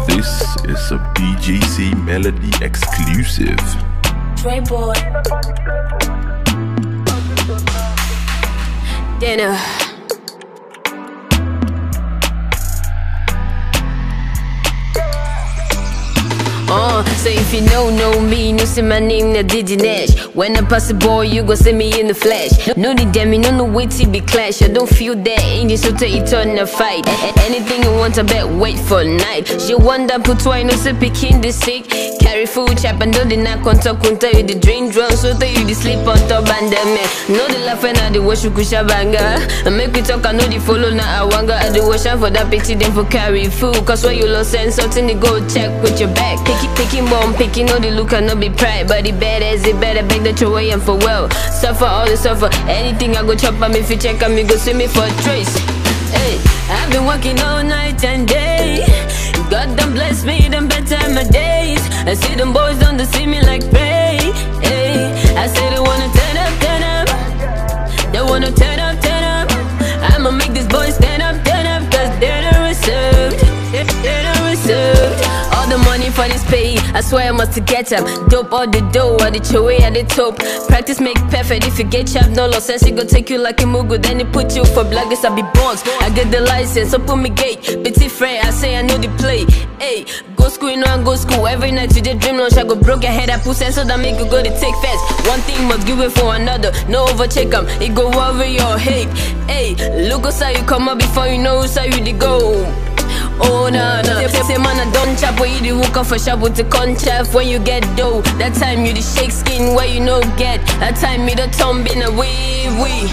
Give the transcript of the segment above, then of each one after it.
This is a BGC Melody exclusive. Dre Boy. Dinner. So if you know me, you say my name na Diddy Nash. When I pass the ball, you gon' see me in the flash. No the damn, no way to be clash. I don't feel that angel, so take it on a fight. Anything you want, I bet wait for night. She wonder put twine, no say picking the sick. Carry food chap and do the knock on top, couldn't tell you the drain drum, so tell you the sleep on top and the man. No the laugh and I the wash you kusha banga. And make me talk, I know the follow now I wanga. I the wash for that pity then for carry food. Cause where you lost sense, something to go check with your back. Picking bomb, picking all the look and not be pride. But the bad as it better beg that your way and for well. Suffer all the suffer. Anything I go chop on me if you check on me, go see me for a trace. Hey, I've been working all night and day. God done bless me, them better my days. I see them boys don't see me like prey. Hey, I say they wanna turn up, turn up. They wanna turn up, turn up. I'ma make these boys stand up, cause they're not reserved. They're not reserved. All the money for this pay, I swear I must get up. Dope all the dough, all the choway at the top. Practice make perfect, if you get chopped, no loss sense. It go take you like a mugu, then it put you for black, this I be bonds. I get the license, so put me gate. Bitty friend, I say I know the play. Hey, go school, you know I go school. Every night you just dream launch, I go broke your head, I put sense so that make you go to take fast. One thing must give it for another, no overcheck them. It go over your head. Hey, look how you come up before you know how you to go. Oh nah. Say man I don't chop where you the walk off a shop with the contract. When you get dough, that time you the shake skin where you know get. That time me the thumb in a wee.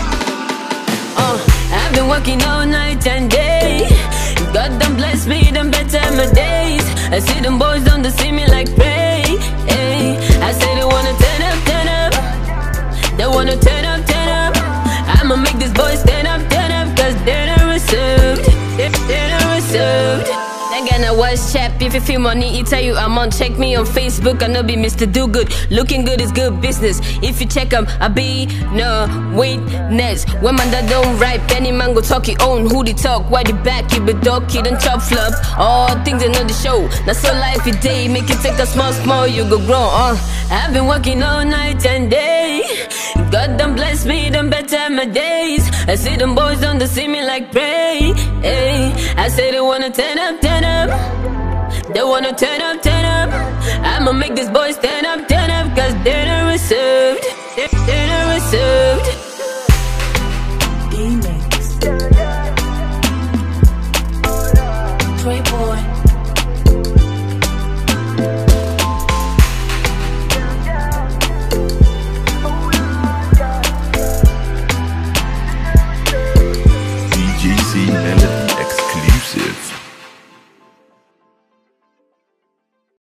I've been working all night and day. God done bless me, them better my days. I see them boys don't see me like prey. Hey, I say they wanna turn up, turn up. They wanna turn up, turn up. I'ma make these boys stand up, cause they're not reserved. They're not reserved. Gonna watch chap, if you feel money, he tell you I'm on. Check me on Facebook, I know be Mr. Do Good. Looking good is good business. If you check him, I be no witness. When man that don't rap, any man go talk he own. Who they talk, why the back, you be dog, he don't chop flop. All things in the show. That's so life a day, make you take a small, you go grow. I've been working all night and day. God done bless me, them better my days. I see them boys don't see me like prey. Hey, I say they wanna turn up, turn up. They wanna turn up, turn up. I'ma make these boys stand up, cause they're not reserved. They're not reserved. D-Mix. Dre Boy. BGC Melody exclusive.